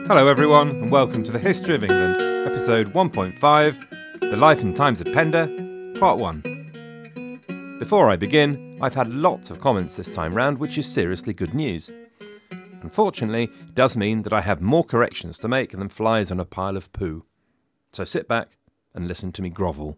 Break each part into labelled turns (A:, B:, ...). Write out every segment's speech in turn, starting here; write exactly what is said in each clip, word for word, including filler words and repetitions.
A: Hello everyone, and welcome to the History of England, episode one point five, The Life and Times of Penda, part one. Before I begin, I've had lots of comments this time round, which is seriously good news. Unfortunately, it does mean that I have more corrections to make than flies on a pile of poo. So sit back and listen to me grovel.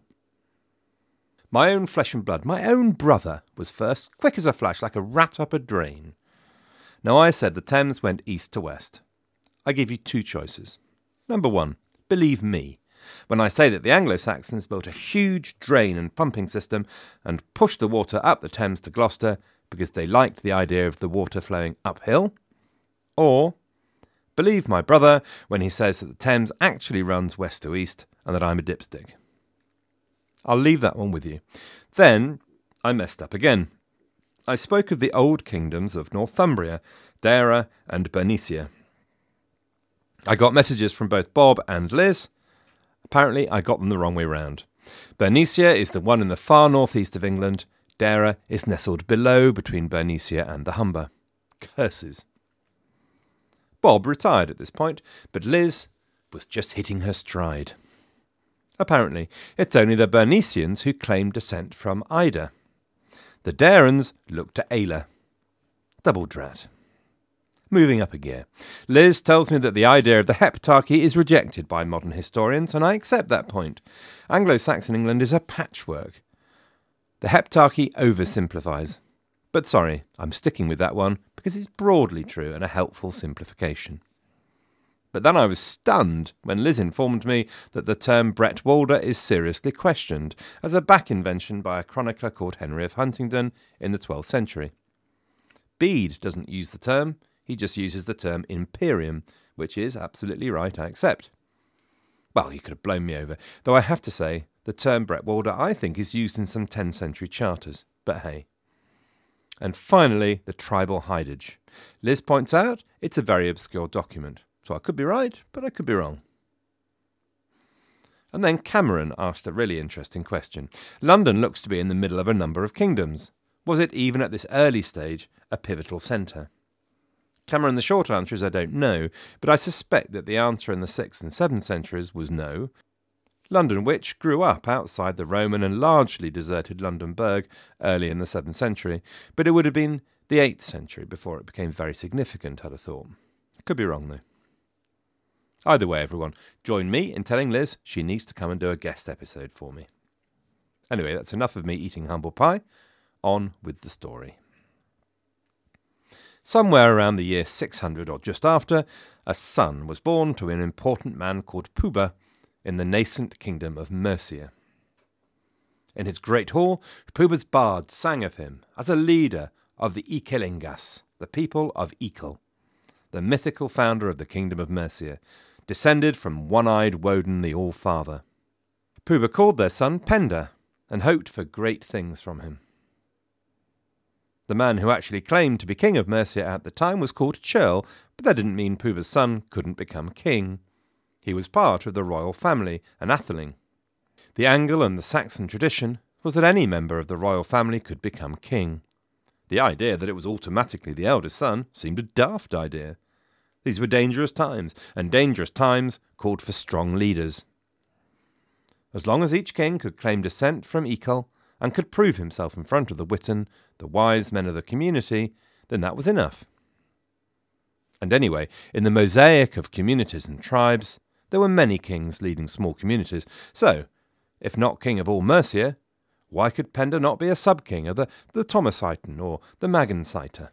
A: My own flesh and blood, my own brother, was first, quick as a flash, like a rat up a drain. Now I said the Thames went east to west. I give you two choices. Number one, believe me, when I say that the Anglo-Saxons built a huge drain and pumping system and pushed the water up the Thames to Gloucester because they liked the idea of the water flowing uphill. Or, believe my brother when he says that the Thames actually runs west to east and that I'm a dipstick. I'll leave that one with you. Then, I messed up again. I spoke of the old kingdoms of Northumbria, Deira and Bernicia. I got messages from both Bob and Liz. Apparently, I got them the wrong way round. Bernicia is the one in the far northeast of England. Deira is nestled below between Bernicia and the Humber. Curses. Bob retired at this point, but Liz was just hitting her stride. Apparently, it's only the Bernicians who claim descent from Ida. The Dairans look to Ayla. Double drat. Moving up a gear. Liz tells me that the idea of the heptarchy is rejected by modern historians, and I accept that point. Anglo-Saxon England is a patchwork. The heptarchy oversimplifies. But sorry, I'm sticking with that one because it's broadly true and a helpful simplification. But then I was stunned when Liz informed me that the term Bretwalda is seriously questioned as a back invention by a chronicler called Henry of Huntingdon in the twelfth century. Bede doesn't use the term. He just uses the term imperium, which is absolutely right, I accept. Well, you could have blown me over, though I have to say, the term Bretwalda I think is used in some tenth century charters, but hey. And finally, the tribal hidage. Liz points out it's a very obscure document, so I could be right, but I could be wrong. And then Cameron asked a really interesting question. London looks to be in the middle of a number of kingdoms. Was it, even at this early stage, a pivotal centre? Cameron, the short answer is I don't know, but I suspect that the answer in the sixth and seventh centuries was no. London, which grew up outside the Roman and largely deserted London Burg early in the seventh century, but it would have been the eighth century before it became very significant, I'd have thought. Could be wrong, though. Either way, everyone, join me in telling Liz she needs to come and do a guest episode for me. Anyway, that's enough of me eating humble pie. On with the story. Somewhere around the year six hundred or just after, a son was born to an important man called Pubba in the nascent kingdom of Mercia. In his great hall, Pubba's bards sang of him as a leader of the Icelingas, the people of Ekel, the mythical founder of the kingdom of Mercia, descended from one-eyed Woden the All-Father. Pubba called their son Penda and hoped for great things from him. The man who actually claimed to be king of Mercia at the time was called Churl, but that didn't mean Pubba's son couldn't become king. He was part of the royal family, an Atheling. The Angle and the Saxon tradition was that any member of the royal family could become king. The idea that it was automatically the eldest son seemed a daft idea. These were dangerous times, and dangerous times called for strong leaders. As long as each king could claim descent from Ekel and could prove himself in front of the Witan, the wise men of the community, then that was enough. And anyway, in the mosaic of communities and tribes, there were many kings leading small communities, so, if not king of all Mercia, why could Penda not be a sub-king of the, the Thomascitan or the Magansiter?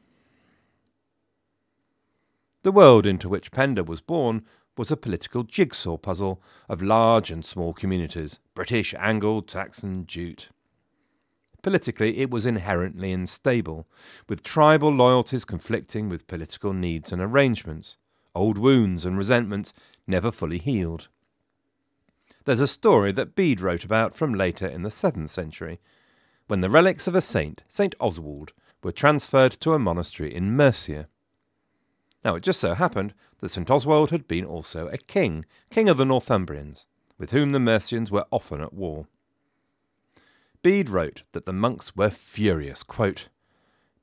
A: The world into which Penda was born was a political jigsaw puzzle of large and small communities, British, Angled, Saxon, Jute. Politically, it was inherently unstable, with tribal loyalties conflicting with political needs and arrangements, old wounds and resentments never fully healed. There's a story that Bede wrote about from later in the seventh century, when the relics of a saint, Saint Oswald, were transferred to a monastery in Mercia. Now, it just so happened that Saint Oswald had been also a king, king of the Northumbrians, with whom the Mercians were often at war. Bede wrote that the monks were furious, quote,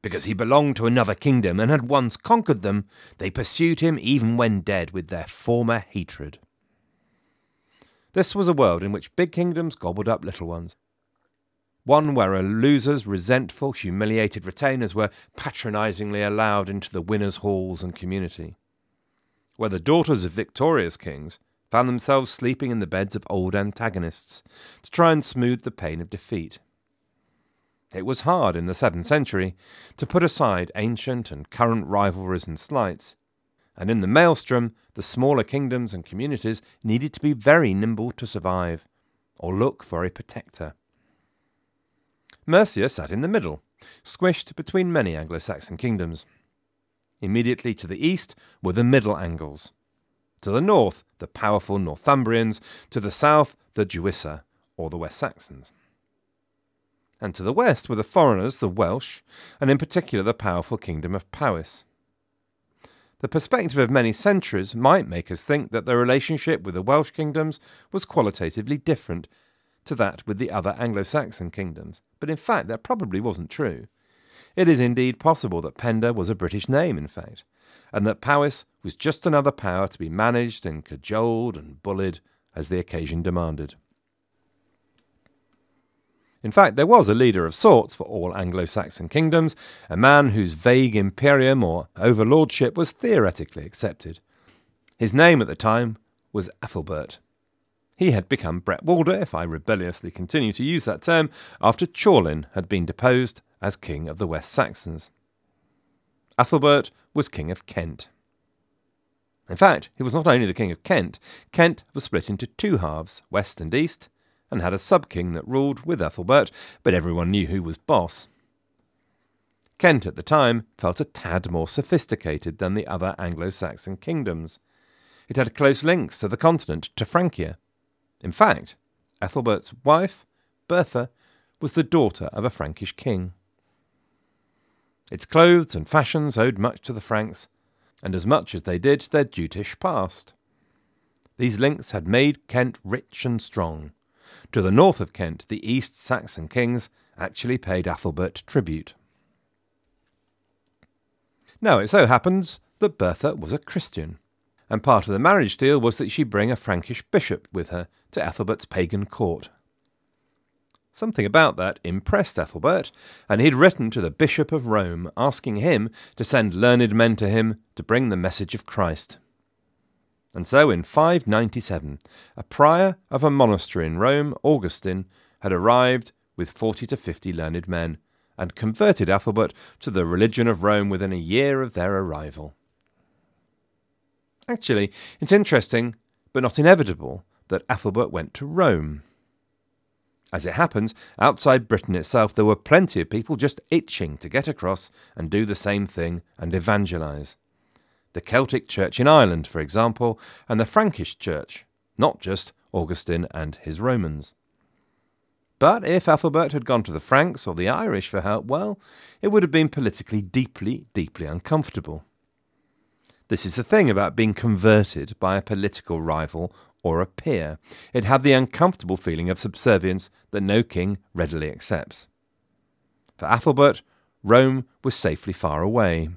A: Because he belonged to another kingdom and had once conquered them, they pursued him even when dead with their former hatred. This was a world in which big kingdoms gobbled up little ones. One where a loser's resentful, humiliated retainers were patronisingly allowed into the winners' halls and community. Where the daughters of victorious kings found themselves sleeping in the beds of old antagonists to try and smooth the pain of defeat. It was hard in the seventh century to put aside ancient and current rivalries and slights, and in the maelstrom the smaller kingdoms and communities needed to be very nimble to survive, or look for a protector. Mercia sat in the middle, squished between many Anglo-Saxon kingdoms. Immediately to the east were the Middle Angles. To the north, the powerful Northumbrians. To the south, the Gewissae, or the West Saxons. And to the west were the foreigners, the Welsh, and in particular the powerful kingdom of Powys. The perspective of many centuries might make us think that the relationship with the Welsh kingdoms was qualitatively different to that with the other Anglo-Saxon kingdoms, but in fact that probably wasn't true. It is indeed possible that Penda was a British name, in fact, and that Powys was just another power to be managed and cajoled and bullied as the occasion demanded. In fact, there was a leader of sorts for all Anglo-Saxon kingdoms, a man whose vague imperium or overlordship was theoretically accepted. His name at the time was Athelbert. He had become Bretwalda, if I rebelliously continue to use that term, after Chorlin had been deposed as king of the West Saxons. Athelbert was king of Kent. In fact, he was not only the king of Kent. Kent was split into two halves, west and east, and had a sub-king that ruled with Ethelbert, but everyone knew who was boss. Kent at the time felt a tad more sophisticated than the other Anglo-Saxon kingdoms. It had close links to the continent, to Francia. In fact, Ethelbert's wife, Bertha, was the daughter of a Frankish king. Its clothes and fashions owed much to the Franks, and as much as they did their Jutish past. These links had made Kent rich and strong. To the north of Kent, the East Saxon kings actually paid Athelbert tribute. Now it so happens that Bertha was a Christian, and part of the marriage deal was that she bring a Frankish bishop with her to Ethelbert's pagan court. Something about that impressed Ethelbert, and he'd written to the Bishop of Rome asking him to send learned men to him to bring the message of Christ. And so in five ninety-seven, a prior of a monastery in Rome, Augustine, had arrived with forty to fifty learned men, and converted Ethelbert to the religion of Rome within a year of their arrival. Actually, it's interesting, but not inevitable, that Ethelbert went to Rome. As it happens, outside Britain itself there were plenty of people just itching to get across and do the same thing and evangelise. The Celtic Church in Ireland, for example, and the Frankish Church, not just Augustine and his Romans. But if Ethelbert had gone to the Franks or the Irish for help, well, it would have been politically deeply, deeply uncomfortable. This is the thing about being converted by a political rival or a peer. It had the uncomfortable feeling of subservience that no king readily accepts. For Ethelbert, Rome was safely far away.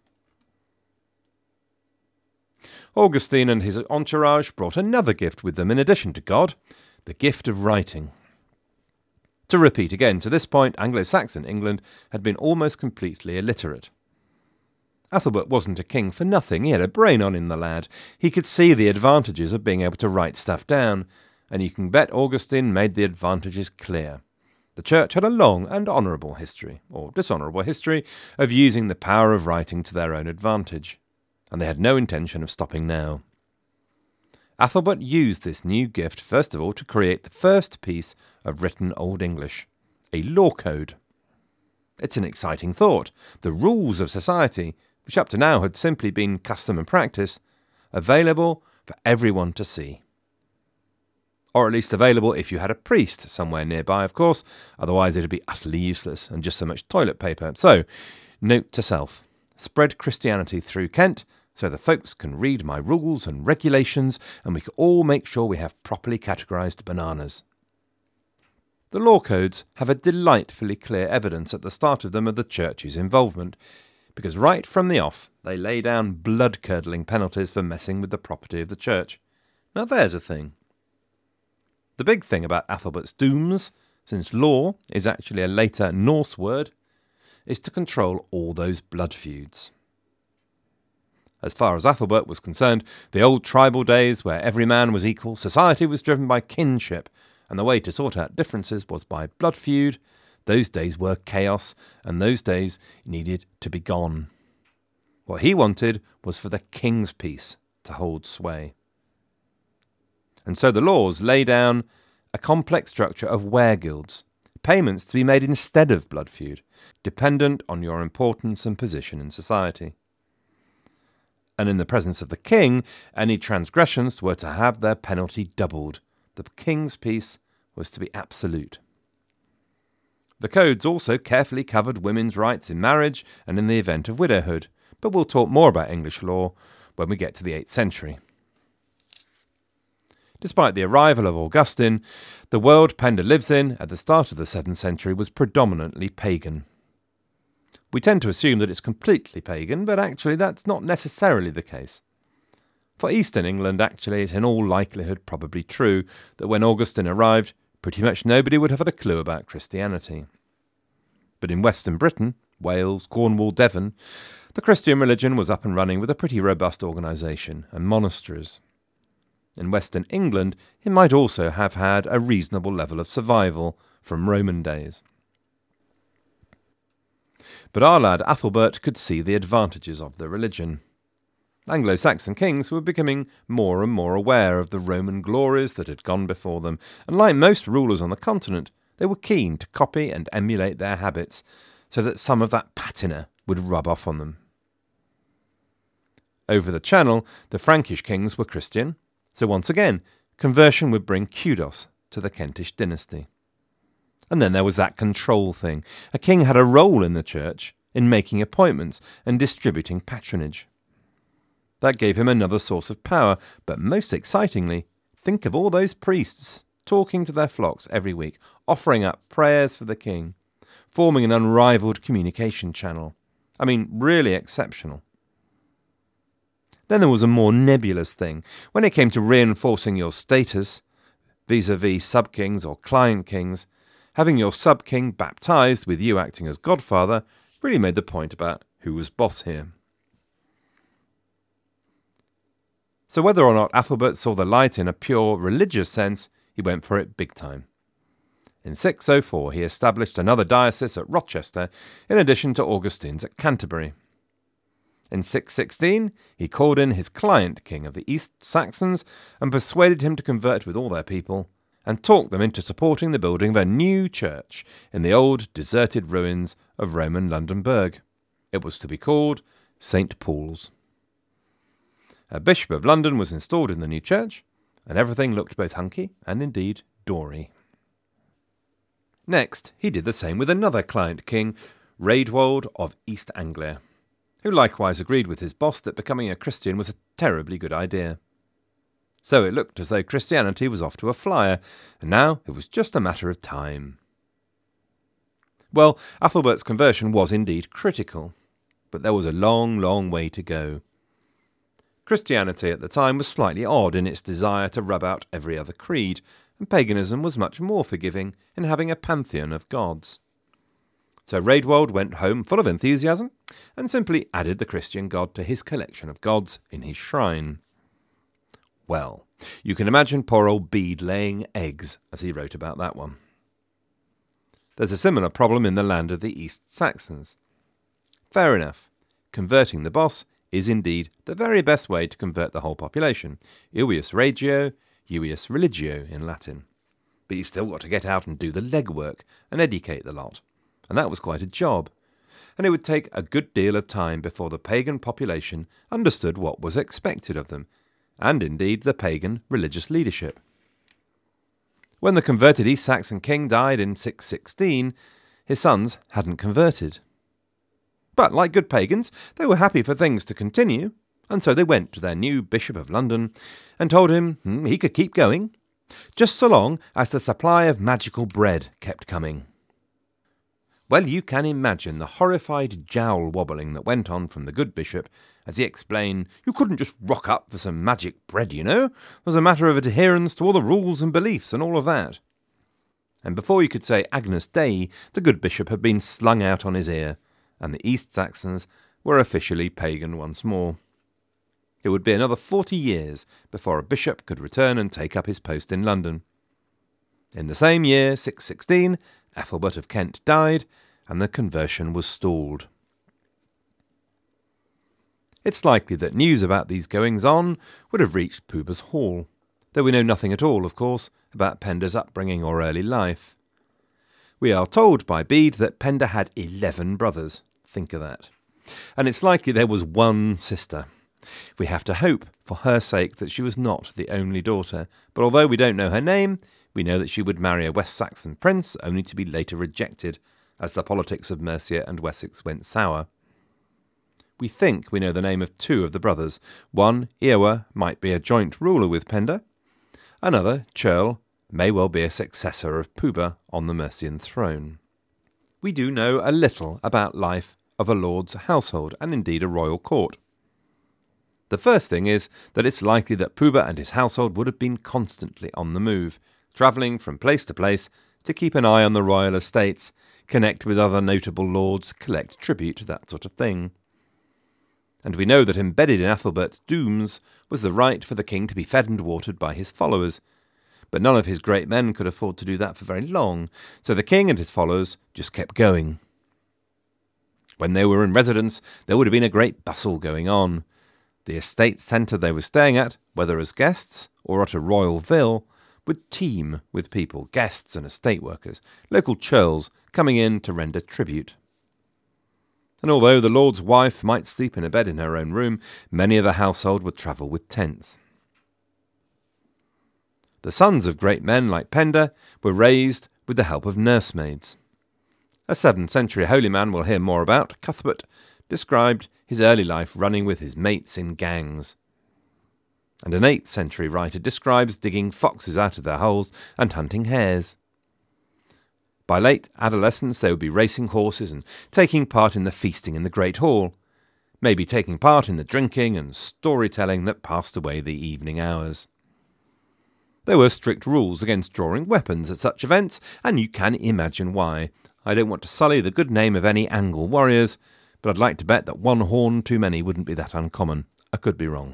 A: Augustine and his entourage brought another gift with them in addition to God, the gift of writing. To repeat again, to this point, Anglo-Saxon England had been almost completely illiterate. Ethelbert wasn't a king for nothing. He had a brain on him, the lad. He could see the advantages of being able to write stuff down, and you can bet Augustine made the advantages clear. The church had a long and honourable history, or dishonourable history, of using the power of writing to their own advantage, and they had no intention of stopping now. Ethelbert used this new gift first of all to create the first piece of written Old English, a law code. It's an exciting thought. The rules of society, which up to now had simply been custom and practice, available for everyone to see. Or at least available if you had a priest somewhere nearby, of course, otherwise it would be utterly useless and just so much toilet paper. So, note to self, spread Christianity through Kent so the folks can read my rules and regulations and we can all make sure we have properly categorised bananas. The law codes have a delightfully clear evidence at the start of them of the church's involvement, because right from the off they lay down blood-curdling penalties for messing with the property of the church. Now there's a thing. The big thing about Athelbert's dooms, since law is actually a later Norse word, is to control all those blood feuds. As far as Athelbert was concerned, the old tribal days where every man was equal, society was driven by kinship, and the way to sort out differences was by blood feud. Those days were chaos, and those days needed to be gone. What he wanted was for the king's peace to hold sway. And so the laws lay down a complex structure of wereguilds, payments to be made instead of blood feud, dependent on your importance and position in society. And in the presence of the king, any transgressions were to have their penalty doubled. The king's peace was to be absolute. The codes also carefully covered women's rights in marriage and in the event of widowhood, but we'll talk more about English law when we get to the eighth century. Despite the arrival of Augustine, the world Penda lives in at the start of the seventh century was predominantly pagan. We tend to assume that it's completely pagan, but actually that's not necessarily the case. For Eastern England, actually, it's in all likelihood probably true that when Augustine arrived, pretty much nobody would have had a clue about Christianity. But in Western Britain, Wales, Cornwall, Devon, the Christian religion was up and running with a pretty robust organisation and monasteries. In Western England, it might also have had a reasonable level of survival from Roman days. But our lad Athelbert could see the advantages of the religion. Anglo-Saxon kings were becoming more and more aware of the Roman glories that had gone before them, and like most rulers on the continent, they were keen to copy and emulate their habits, so that some of that patina would rub off on them. Over the Channel, the Frankish kings were Christian, so once again, conversion would bring kudos to the Kentish dynasty. And then there was that control thing. A king had a role in the church in making appointments and distributing patronage. That gave him another source of power, but most excitingly, think of all those priests talking to their flocks every week, offering up prayers for the king, forming an unrivalled communication channel. I mean, really exceptional. Then there was a more nebulous thing. When it came to reinforcing your status, vis-a-vis sub-kings or client kings, having your sub-king baptised with you acting as godfather really made the point about who was boss here. So whether or not Athelbert saw the light in a pure religious sense, he went for it big time. In six oh four he established another diocese at Rochester, in addition to Augustine's at Canterbury. In six sixteen he called in his client king of the East Saxons and persuaded him to convert with all their people, and talked them into supporting the building of a new church in the old deserted ruins of Roman Londonburg. It was to be called Saint Paul's. A Bishop of London was installed in the new church, and everything looked both hunky and indeed dory. Next, he did the same with another client king, Raedwald of East Anglia, who likewise agreed with his boss that becoming a Christian was a terribly good idea. So it looked as though Christianity was off to a flyer, and now it was just a matter of time. Well, Athelbert's conversion was indeed critical, but there was a long, long way to go. Christianity at the time was slightly odd in its desire to rub out every other creed, and paganism was much more forgiving in having a pantheon of gods. So Raedwald went home full of enthusiasm and simply added the Christian god to his collection of gods in his shrine. Well, you can imagine poor old Bede laying eggs as he wrote about that one. There's a similar problem in the land of the East Saxons. Fair enough, converting the boss is indeed the very best way to convert the whole population. Uius regio, uius religio in Latin. But you've still got to get out and do the legwork and educate the lot. And that was quite a job. And it would take a good deal of time before the pagan population understood what was expected of them, and indeed the pagan religious leadership. When the converted East Saxon king died in six sixteen, his sons hadn't converted. But like good pagans, they were happy for things to continue, and so they went to their new Bishop of London and told him he could keep going, just so long as the supply of magical bread kept coming. Well, you can imagine the horrified jowl wobbling that went on from the good bishop as he explained, you couldn't just rock up for some magic bread, you know. There's a matter of adherence to all the rules and beliefs and all of that. And before you could say Agnus Dei, the good bishop had been slung out on his ear, and the East Saxons were officially pagan once more. It would be another forty years before a bishop could return and take up his post in London. In the same year, six sixteen, Ethelbert of Kent died, and the conversion was stalled. It's likely that news about these goings-on would have reached Pooba's Hall, though we know nothing at all, of course, about Penda's upbringing or early life. We are told by Bede that Penda had eleven brothers. Think of that. And it's likely there was one sister. We have to hope, for her sake, that she was not the only daughter, but although we don't know her name, we know that she would marry a West Saxon prince, only to be later rejected, as the politics of Mercia and Wessex went sour. We think we know the name of two of the brothers. One, Eowa, might be a joint ruler with Penda. Another, Churl, may well be a successor of Pooba on the Mercian throne. We do know a little about life of a lord's household, and indeed a royal court. The first thing is that it's likely that Pooba and his household would have been constantly on the move, travelling from place to place to keep an eye on the royal estates, connect with other notable lords, collect tribute, that sort of thing. And we know that embedded in Ethelbert's dooms was the right for the king to be fed and watered by his followers. But none of his great men could afford to do that for very long, so the king and his followers just kept going. When they were in residence, there would have been a great bustle going on. The estate centre they were staying at, whether as guests or at a royal vill, would teem with people, guests and estate workers, local churls coming in to render tribute. And although the lord's wife might sleep in a bed in her own room, many of the household would travel with tents. The sons of great men like Penda were raised with the help of nursemaids. A seventh century holy man we'll hear more about, Cuthbert, described his early life running with his mates in gangs. And an eighth century writer describes digging foxes out of their holes and hunting hares. By late adolescence they would be racing horses and taking part in the feasting in the Great Hall, maybe taking part in the drinking and storytelling that passed away the evening hours. There were strict rules against drawing weapons at such events, and you can imagine why. I don't want to sully the good name of any Angle warriors, but I'd like to bet that one horn too many wouldn't be that uncommon. I could be wrong.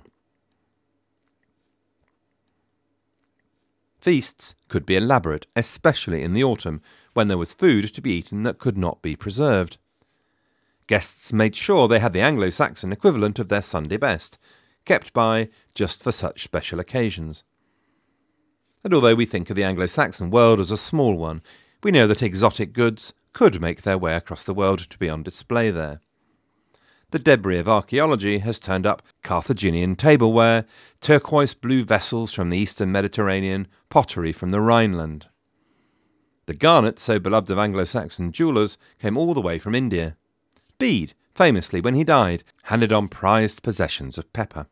A: Feasts could be elaborate, especially in the autumn, when there was food to be eaten that could not be preserved. Guests made sure they had the Anglo-Saxon equivalent of their Sunday best, kept by just for such special occasions. And although we think of the Anglo-Saxon world as a small one, we know that exotic goods could make their way across the world to be on display there. The debris of archaeology has turned up Carthaginian tableware, turquoise blue vessels from the eastern Mediterranean, pottery from the Rhineland. The garnet, so beloved of Anglo-Saxon jewellers, came all the way from India. Bede, famously, when he died, handed on prized possessions of pepper.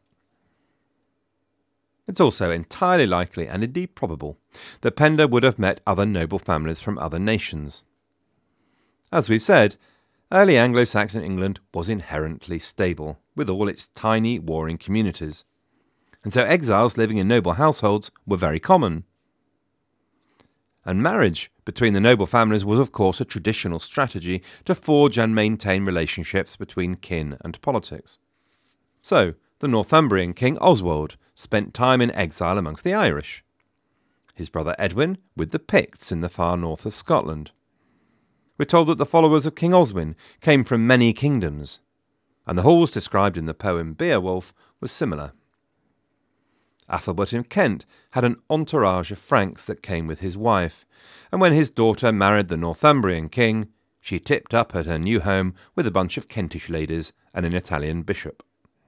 A: It's also entirely likely, and indeed probable, that Penda would have met other noble families from other nations. As we've said, early Anglo-Saxon England was inherently stable, with all its tiny warring communities, and so exiles living in noble households were very common. And marriage between the noble families was of course a traditional strategy to forge and maintain relationships between kin and politics. So, the Northumbrian king Oswald spent time in exile amongst the Irish. His brother Edwin with the Picts in the far north of Scotland. We're told that the followers of King Oswin came from many kingdoms, and the halls described in the poem Beowulf was similar. Athelbert in Kent had an entourage of Franks that came with his wife, and when his daughter married the Northumbrian king, she tipped up at her new home with a bunch of Kentish ladies and an Italian bishop.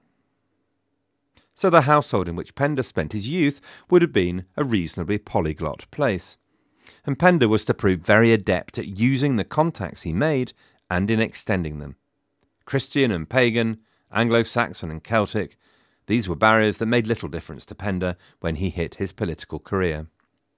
A: So the household in which Penda spent his youth would have been a reasonably polyglot place, and Penda was to prove very adept at using the contacts he made and in extending them. Christian and pagan, Anglo-Saxon and Celtic, these were barriers that made little difference to Penda when he hit his political career.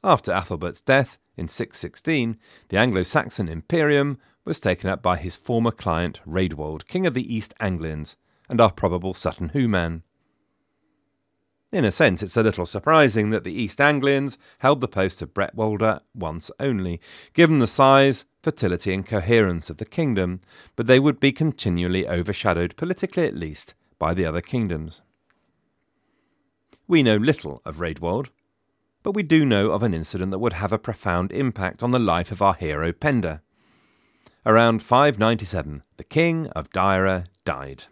A: After Athelbert's death in six sixteen, the Anglo-Saxon Imperium was taken up by his former client Raedwald, king of the East Anglians, and our probable Sutton Hoo man. In a sense, it's a little surprising that the East Anglians held the post of Bretwalda once only, given the size, fertility and coherence of the kingdom, but they would be continually overshadowed, politically at least, by the other kingdoms. We know little of Raedwald, but we do know of an incident that would have a profound impact on the life of our hero Penda. Around five ninety-seven, the king of Deira died.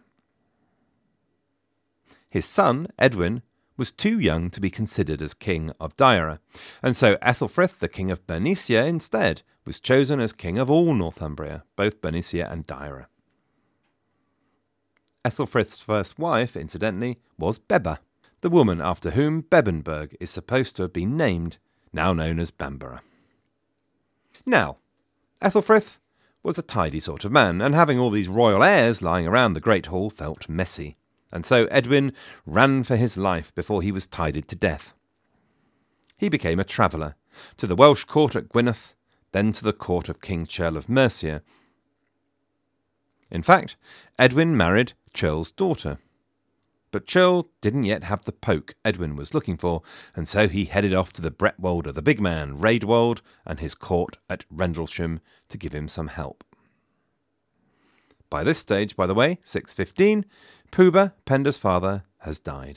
A: His son, Edwin, was too young to be considered as king of Deira, and so Ethelfrith, the king of Bernicia, instead was chosen as king of all Northumbria, both Bernicia and Deira. Ethelfrith's first wife, incidentally, was Bebba, the woman after whom Bebbanburg is supposed to have been named, now known as Bamborough. Now, Ethelfrith was a tidy sort of man, and having all these royal heirs lying around the Great Hall felt messy, and so Edwin ran for his life before he was tidied to death. He became a traveller, to the Welsh court at Gwynedd, then to the court of King Churl of Mercia. In fact, Edwin married Churl's daughter, but Churl didn't yet have the poke Edwin was looking for, and so he headed off to the Bretwalda, the big man, Raedwald, and his court at Rendlesham to give him some help. By this stage, by the way, six fifteen, Pwba, Penda's father, has died.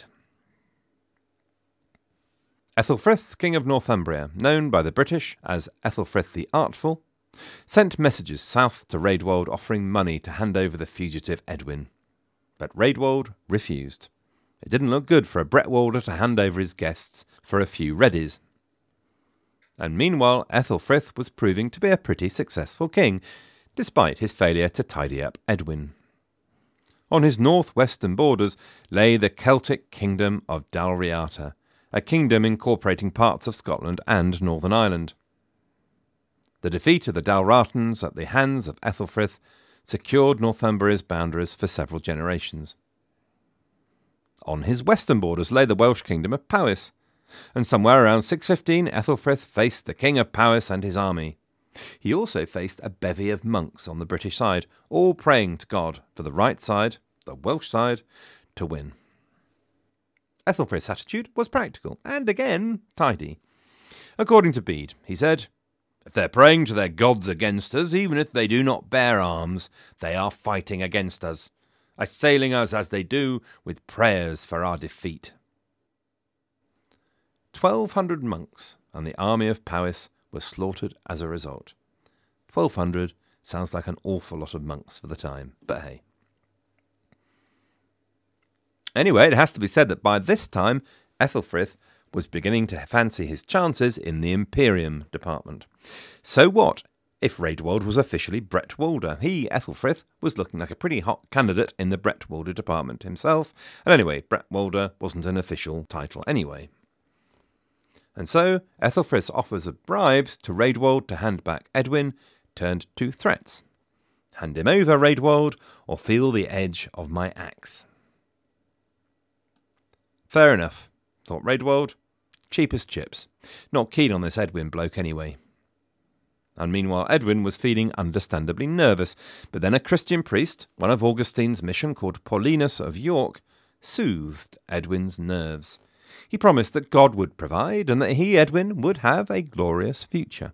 A: Ethelfrith, king of Northumbria, known by the British as Ethelfrith the Artful, sent messages south to Raedwald offering money to hand over the fugitive Edwin. But Raedwald refused. It didn't look good for a Bretwalder to hand over his guests for a few readies. And meanwhile, Ethelfrith was proving to be a pretty successful king, despite his failure to tidy up Edwin. On his northwestern borders lay the Celtic kingdom of Dalriata, a kingdom incorporating parts of Scotland and Northern Ireland. The defeat of the Dalratans at the hands of Ethelfrith secured Northumbria's boundaries for several generations. On his western borders lay the Welsh kingdom of Powys, and somewhere around six fifteen Ethelfrith faced the king of Powys and his army. He also faced a bevy of monks on the British side, all praying to God for the right side, the Welsh side, to win. Ethelfrith's attitude was practical, and again, tidy. According to Bede, he said, "If they're praying to their gods against us, even if they do not bear arms, they are fighting against us, assailing us as they do with prayers for our defeat." Twelve hundred monks and the army of Powys were slaughtered as a result. Twelve hundred sounds like an awful lot of monks for the time, but hey. Anyway, it has to be said that by this time, Ethelfrith was beginning to fancy his chances in the Imperium department. So what if Raedwald was officially Bretwalda? He, Ethelfrith, was looking like a pretty hot candidate in the Bretwalda department himself, and anyway, Bretwalda wasn't an official title anyway. And so Ethelfrith's offers of bribes to Raedwald to hand back Edwin turned to threats. Hand him over, Raedwald, or feel the edge of my axe. Fair enough, thought Raedwald. Cheap as chips. Not keen on this Edwin bloke anyway. And meanwhile Edwin was feeling understandably nervous, but then a Christian priest, one of Augustine's mission called Paulinus of York, soothed Edwin's nerves. He promised that God would provide, and that he, Edwin, would have a glorious future.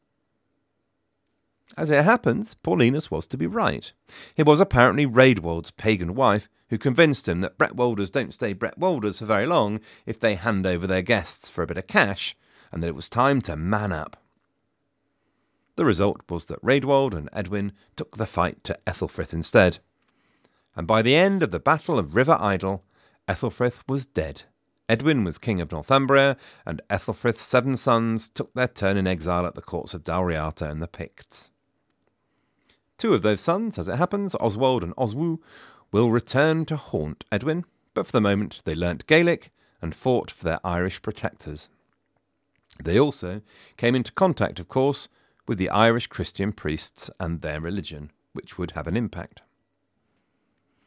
A: As it happens, Paulinus was to be right. It was apparently Raedwald's pagan wife who convinced him that Bretwalders don't stay Bretwalders for very long if they hand over their guests for a bit of cash, and that it was time to man up. The result was that Raedwald and Edwin took the fight to Ethelfrith instead. And by the end of the Battle of River Idle, Ethelfrith was dead. Edwin was king of Northumbria, and Ethelfrith's seven sons took their turn in exile at the courts of Dalriata and the Picts. Two of those sons, as it happens, Oswald and Oswu, will return to haunt Edwin, but for the moment they learnt Gaelic and fought for their Irish protectors. They also came into contact, of course, with the Irish Christian priests and their religion, which would have an impact.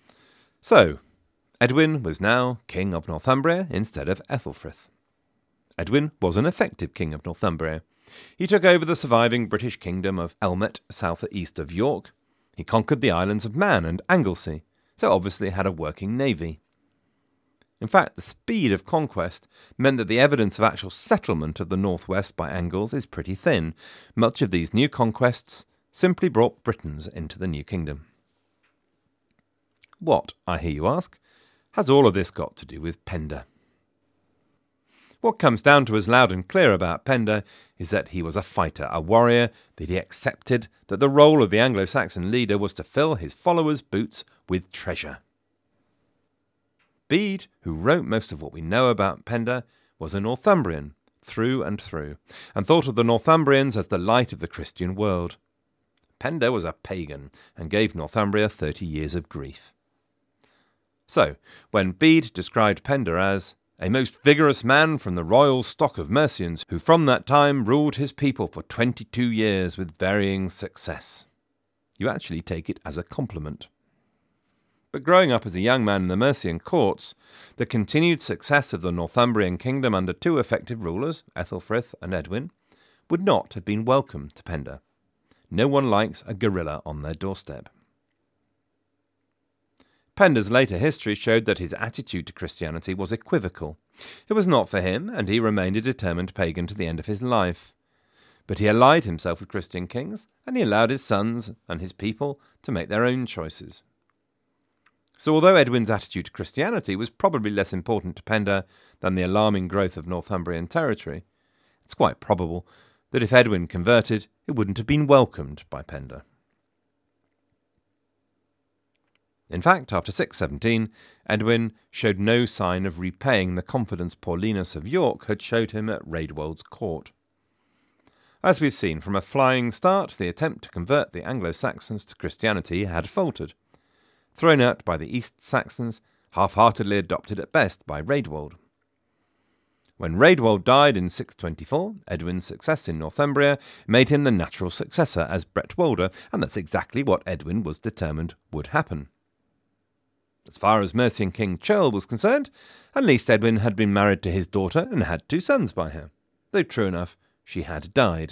A: So, Edwin was now king of Northumbria instead of Ethelfrith. Edwin was an effective king of Northumbria. He took over the surviving British kingdom of Elmet, south east of York. He conquered the islands of Man and Anglesey, so obviously had a working navy. In fact, the speed of conquest meant that the evidence of actual settlement of the northwest by Angles is pretty thin. Much of these new conquests simply brought Britons into the new kingdom. What, I hear you ask, has all of this got to do with Penda? What comes down to us loud and clear about Penda is that he was a fighter, a warrior, that he accepted that the role of the Anglo-Saxon leader was to fill his followers' boots with treasure. Bede, who wrote most of what we know about Penda, was a Northumbrian, through and through, and thought of the Northumbrians as the light of the Christian world. Penda was a pagan, and gave Northumbria thirty years of grief. So, when Bede described Penda as a most vigorous man from the royal stock of Mercians, who from that time ruled his people for twenty-two years with varying success, you actually take it as a compliment. But growing up as a young man in the Mercian courts, the continued success of the Northumbrian kingdom under two effective rulers, Ethelfrith and Edwin, would not have been welcome to Penda. No one likes a guerrilla on their doorstep. Penda's later history showed that his attitude to Christianity was equivocal. It was not for him, and he remained a determined pagan to the end of his life. But he allied himself with Christian kings, and he allowed his sons and his people to make their own choices. So although Edwin's attitude to Christianity was probably less important to Penda than the alarming growth of Northumbrian territory, it's quite probable that if Edwin converted, it wouldn't have been welcomed by Penda. In fact, after six seventeen, Edwin showed no sign of repaying the confidence Paulinus of York had showed him at Raedwold's court. As we've seen, from a flying start, the attempt to convert the Anglo-Saxons to Christianity had faltered. Thrown out by the East Saxons, half-heartedly adopted at best by Raedwold. When Raedwold died in six twenty-four, Edwin's success in Northumbria made him the natural successor as Bretwalda, and that's exactly what Edwin was determined would happen. As far as Mercian King Ceorl was concerned, at least Edwin had been married to his daughter and had two sons by her, though true enough, she had died.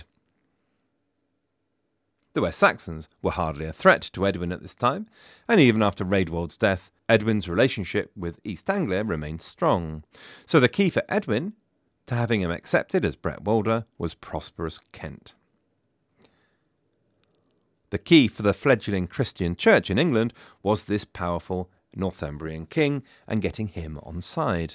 A: The West Saxons were hardly a threat to Edwin at this time, and even after Raedwold's death, Edwin's relationship with East Anglia remained strong. So the key for Edwin to having him accepted as Bretwalda was prosperous Kent. The key for the fledgling Christian church in England was this powerful Northumbrian king and getting him on side.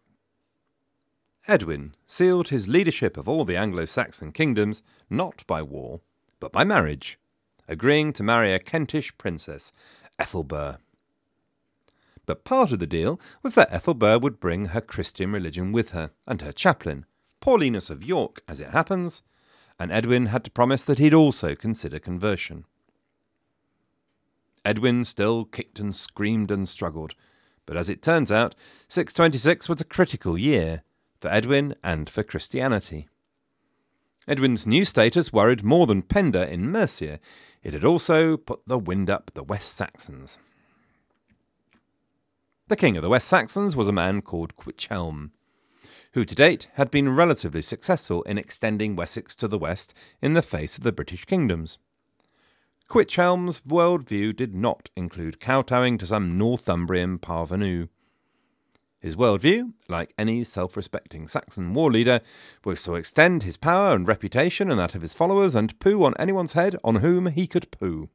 A: Edwin sealed his leadership of all the Anglo-Saxon kingdoms not by war, but by marriage, agreeing to marry a Kentish princess, Ethelburh. But part of the deal was that Ethelburh would bring her Christian religion with her, and her chaplain, Paulinus of York, as it happens, and Edwin had to promise that he'd also consider conversion. Edwin still kicked and screamed and struggled, but as it turns out, six twenty-six was a critical year for Edwin and for Christianity. Edwin's new status worried more than Penda in Mercia. It had also put the wind up the West Saxons. The king of the West Saxons was a man called Cuichelm, who to date had been relatively successful in extending Wessex to the west in the face of the British kingdoms. Cuichelm's worldview did not include kowtowing to some Northumbrian parvenu. His worldview, like any self-respecting Saxon war leader, was to extend his power and reputation and that of his followers and poo on anyone's head on whom he could poo.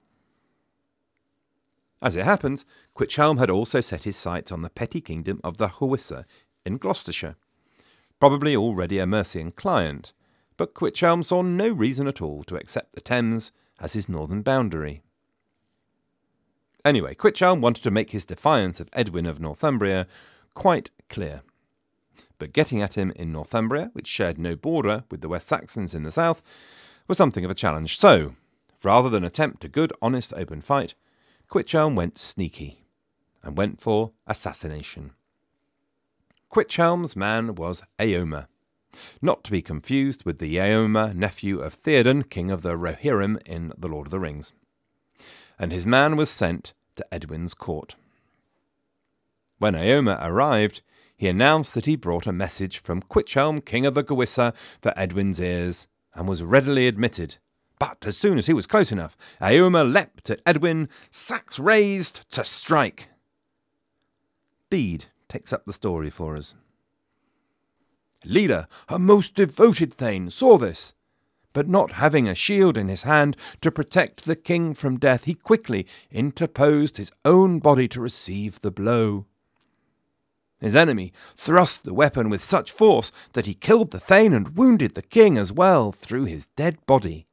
A: As it happens, Cuichelm had also set his sights on the petty kingdom of the Howissa in Gloucestershire, probably already a Mercian client, but Cuichelm saw no reason at all to accept the Thames as his northern boundary. Anyway, Cuichelm wanted to make his defiance of Edwin of Northumbria quite clear. But getting at him in Northumbria, which shared no border with the West Saxons in the south, was something of a challenge. So, rather than attempt a good, honest, open fight, Cuichelm went sneaky and went for assassination. Cuichelm's man was Eomer, not to be confused with the Eomer, nephew of Theoden, king of the Rohirrim in The Lord of the Rings. And his man was sent to Edwin's court. When Eomer arrived, he announced that he brought a message from Cuichelm, king of the Gewissa, for Edwin's ears, and was readily admitted. But as soon as he was close enough, Eomer leapt at Edwin, sax raised to strike. Bede takes up the story for us. Leader, a most devoted thane, saw this, but not having a shield in his hand to protect the king from death, he quickly interposed his own body to receive the blow. His enemy thrust the weapon with such force that he killed the thane and wounded the king as well through his dead body.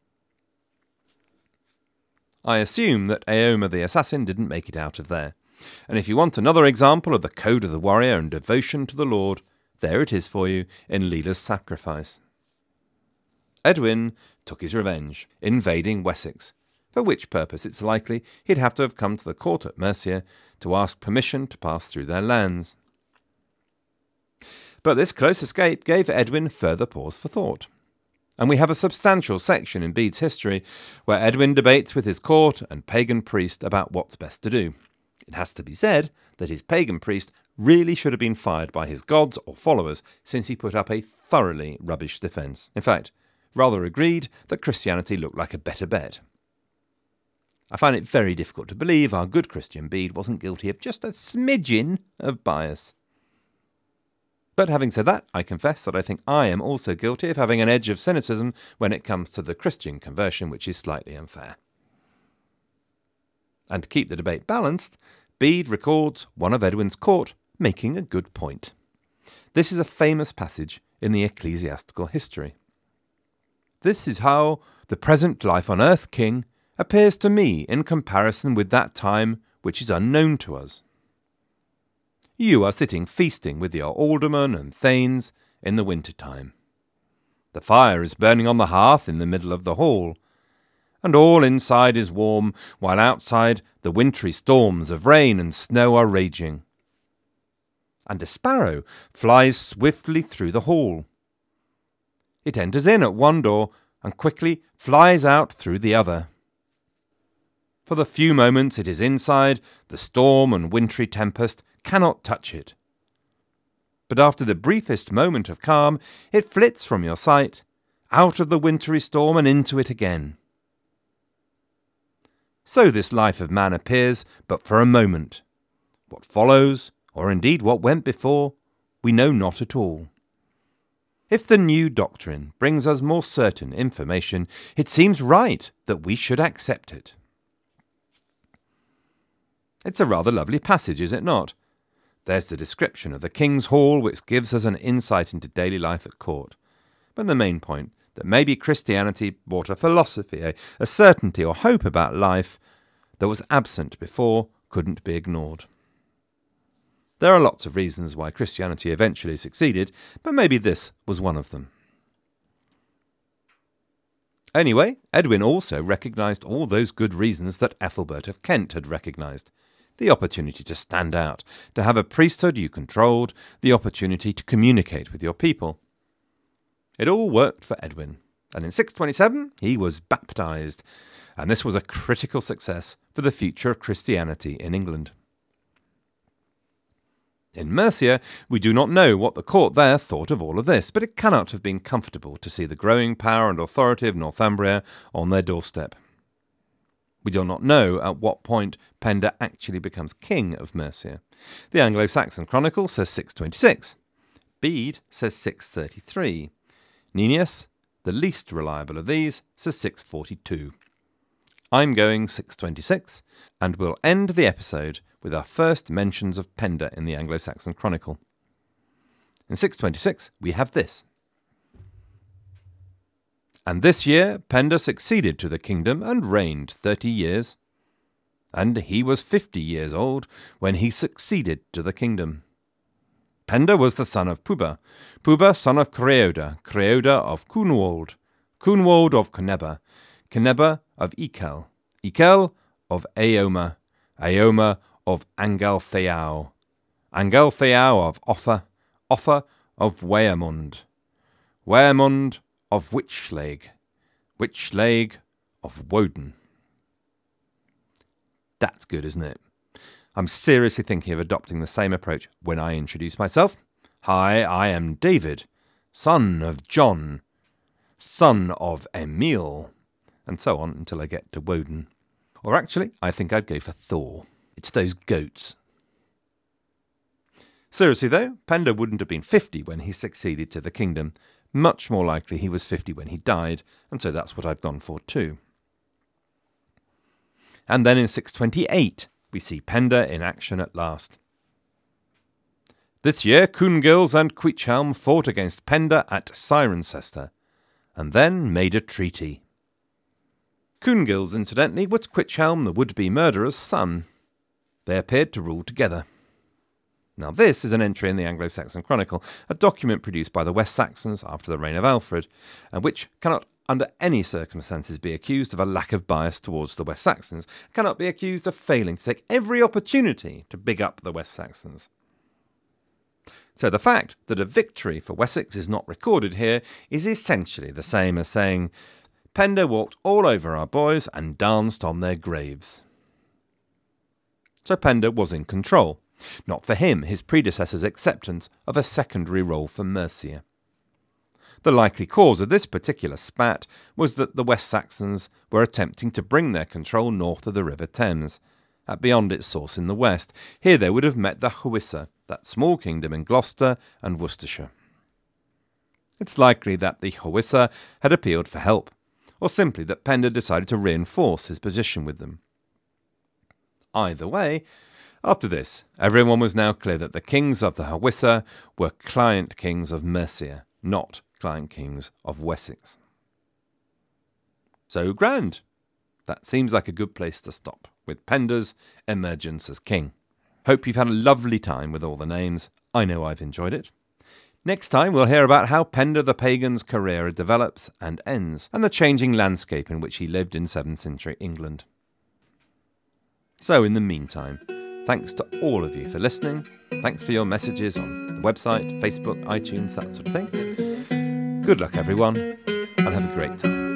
A: I assume that Eomer the assassin didn't make it out of there, and if you want another example of the code of the warrior and devotion to the Lord, there it is for you in Leela's sacrifice. Edwin took his revenge, invading Wessex, for which purpose it's likely he'd have to have come to the court at Mercia to ask permission to pass through their lands. But this close escape gave Edwin further pause for thought, and we have a substantial section in Bede's history where Edwin debates with his court and pagan priest about what's best to do. It has to be said that his pagan priest really should have been fired by his gods or followers, since he put up a thoroughly rubbish defence. In fact, rather agreed that Christianity looked like a better bet. I find it very difficult to believe our good Christian Bede wasn't guilty of just a smidgen of bias. But having said that, I confess that I think I am also guilty of having an edge of cynicism when it comes to the Christian conversion, which is slightly unfair. And to keep the debate balanced, Bede records one of Edwin's court making a good point. This is a famous passage in the ecclesiastical history. This is how the present life on earth, king, appears to me in comparison with that time which is unknown to us. You are sitting feasting with your aldermen and thanes in the winter time. The fire is burning on the hearth in the middle of the hall, and all inside is warm, while outside the wintry storms of rain and snow are raging. And a sparrow flies swiftly through the hall. It enters in at one door and quickly flies out through the other. For the few moments it is inside, the storm and wintry tempest cannot touch it. But after the briefest moment of calm, it flits from your sight, out of the wintry storm and into it again. So this life of man appears but for a moment. What follows, or indeed what went before, we know not at all. If the new doctrine brings us more certain information, it seems right that we should accept it. It's a rather lovely passage, is it not? There's the description of the king's hall, which gives us an insight into daily life at court. But the main point, that maybe Christianity brought a philosophy, a, a certainty or hope about life that was absent before, couldn't be ignored. There are lots of reasons why Christianity eventually succeeded, but maybe this was one of them. Anyway, Edwin also recognised all those good reasons that Ethelbert of Kent had recognised. The opportunity to stand out, to have a priesthood you controlled, the opportunity to communicate with your people. It all worked for Edwin, and in six twenty-seven he was baptised, and this was a critical success for the future of Christianity in England. In Mercia, we do not know what the court there thought of all of this, but it cannot have been comfortable to see the growing power and authority of Northumbria on their doorstep. We do not know at what point Penda actually becomes king of Mercia. The Anglo-Saxon Chronicle says six twenty-six. Bede says six thirty-three. Nennius, the least reliable of these, says six forty-two. I'm going six twenty-six, and we'll end the episode with our first mentions of Penda in the Anglo-Saxon Chronicle. In six twenty-six, we have this. And this year Penda succeeded to the kingdom and reigned thirty years. And he was fifty years old when he succeeded to the kingdom. Penda was the son of Pubba, Pubba son of Creoda, Creoda of Cunwald, Cunwald of Cunebba, Cunebba of Ekel, Ekel of Eomer, Eomer of Angaltheau, Angaltheau of Offa, Offa of Weamund, Weamund of Witchleg, Witchleg of Woden. That's good, isn't it? I'm seriously thinking of adopting the same approach when I introduce myself. Hi, I am David, son of John, son of Emil, and so on until I get to Woden. Or actually, I think I'd go for Thor. It's those goats. Seriously though, Penda wouldn't have been fifty when he succeeded to the kingdom. Much more likely he was fifty when he died, and so that's what I've gone for too. And then in six twenty-eight, we see Penda in action at last. This year, Coengils and Cuichelm fought against Penda at Cirencester, and then made a treaty. Coengils, incidentally, was Cuichelm, the would-be murderer's son. They appeared to rule together. Now this is an entry in the Anglo-Saxon Chronicle, a document produced by the West Saxons after the reign of Alfred, and which cannot under any circumstances be accused of a lack of bias towards the West Saxons, cannot be accused of failing to take every opportunity to big up the West Saxons. So the fact that a victory for Wessex is not recorded here is essentially the same as saying, Penda walked all over our boys and danced on their graves. So Penda was in control. Not for him, his predecessor's acceptance of a secondary role for Mercia. The likely cause of this particular spat was that the West Saxons were attempting to bring their control north of the River Thames, at beyond its source in the west. Here they would have met the Howissa, that small kingdom in Gloucester and Worcestershire. It's likely that the Howissa had appealed for help, or simply that Penda decided to reinforce his position with them. Either way, after this, everyone was now clear that the kings of the Howissa were client kings of Mercia, not client kings of Wessex. So grand. That seems like a good place to stop, with Penda's emergence as king. Hope you've had a lovely time with all the names. I know I've enjoyed it. Next time we'll hear about how Penda the Pagan's career develops and ends, and the changing landscape in which he lived in seventh century England. So in the meantime, thanks to all of you for listening. Thanks for your messages on the website, Facebook, iTunes, that sort of thing. Good luck everyone, and have a great time.